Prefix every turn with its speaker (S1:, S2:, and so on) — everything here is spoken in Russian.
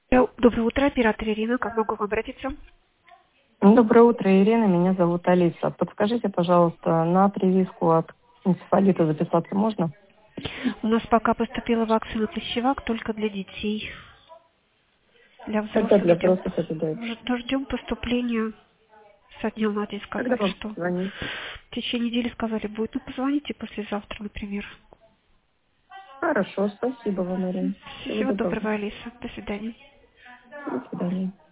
S1: Доброе утро, оператор Ирина. Как могу вам обратиться?
S2: Доброе утро, Ирина. Меня зовут Алиса. Подскажите, пожалуйста, на прививку от энцефалита записаться можно?
S1: У нас пока поступила вакцина Тысячевак только для детей. Для
S2: Тогда
S1: взрослых
S2: для
S1: ждем.
S2: взрослых это дается.
S1: Ждем поступления. Со дня на день
S2: Когда
S1: сказали,
S2: вам
S1: что
S2: звонить?
S1: в течение недели сказали будет. Ну, позвоните послезавтра, например.
S2: Хорошо, спасибо вам, Ирина. Всего
S1: Всего
S2: доброго.
S1: доброго, Алиса. До свидания.
S2: До свидания.